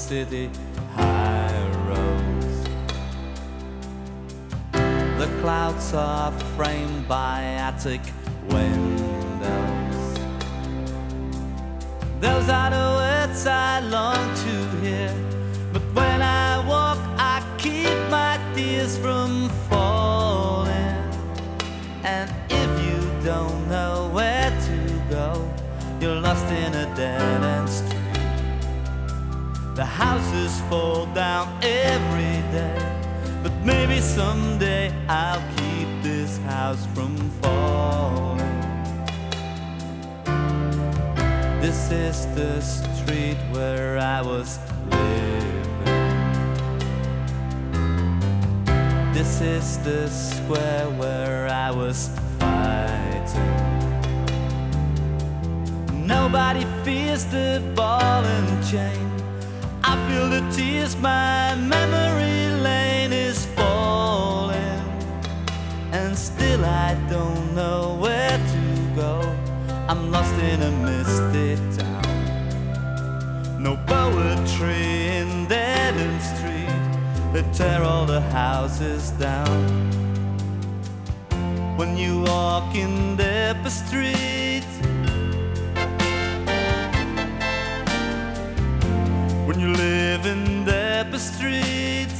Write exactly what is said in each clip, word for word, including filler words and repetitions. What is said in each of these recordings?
city high roads. The clouds are framed by attic windows. Those are the words I long to hear, but when I walk I keep my tears from falling. And if you don't know where to go, you're lost in a dead-end street. The houses fall down every day, but maybe someday I'll keep this house from falling. This is the street where I was living. This is the square where I was fighting. Nobody fears the ball and chain. I feel the tears, my memory lane is falling. And still I don't know where to go. I'm lost in a misty town. No poetry in dead-end street. They tear all the houses down. When you walk in Depot Street, when you live in Depot Street,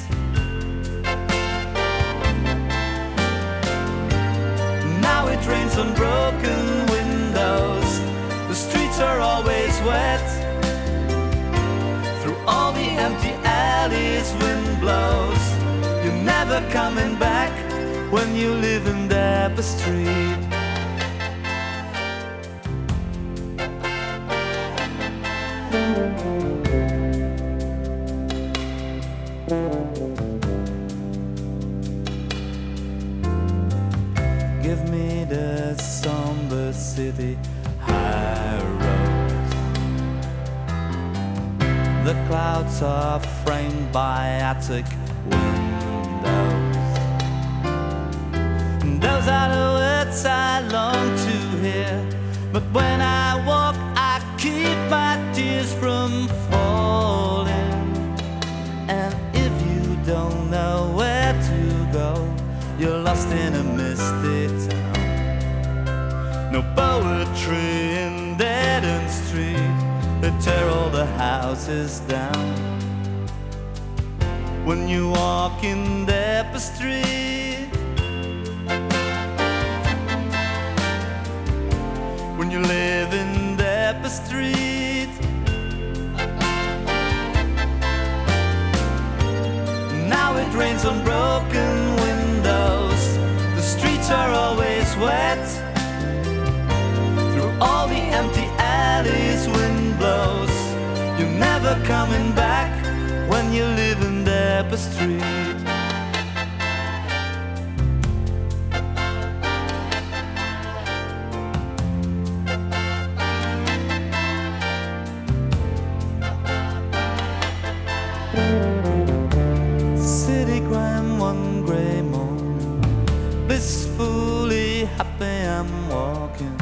now it rains on broken windows. The streets are always wet. Through all the empty alleys wind blows. You're never coming back when you live in Depot Street. Give me the somber city high roads. The clouds are framed by attic windows. Those are the words I long to hear, but when I walk I keep my tears from falling. And if you don't know where to go, you're lost in a misty town. No poetry in dead-end street. They tear all the houses down. When you walk in Depot Street, when you live in Depot Street, now it rains on broken windows. The streets are always wet. Through all the empty alleys wind blows. You're never coming back when you live in Depot Street. City crime one grey morning, blissfully happy I'm walking.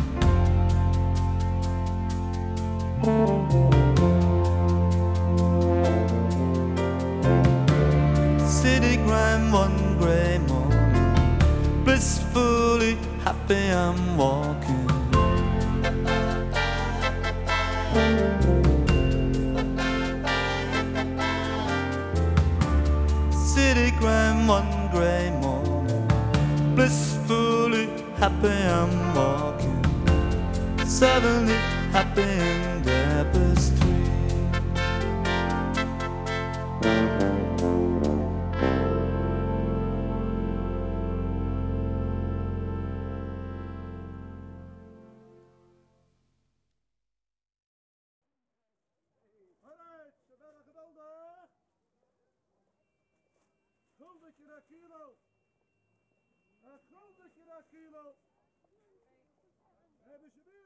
City crime one grey morning, blissfully happy I'm walking. City crime one grey morning, blissfully happy I'm walking. Suddenly happy in Depot Street. Alright, ze werden geweldig. Guldetje naar kilo. Een guldetje naar kilo. Hebben ze weer.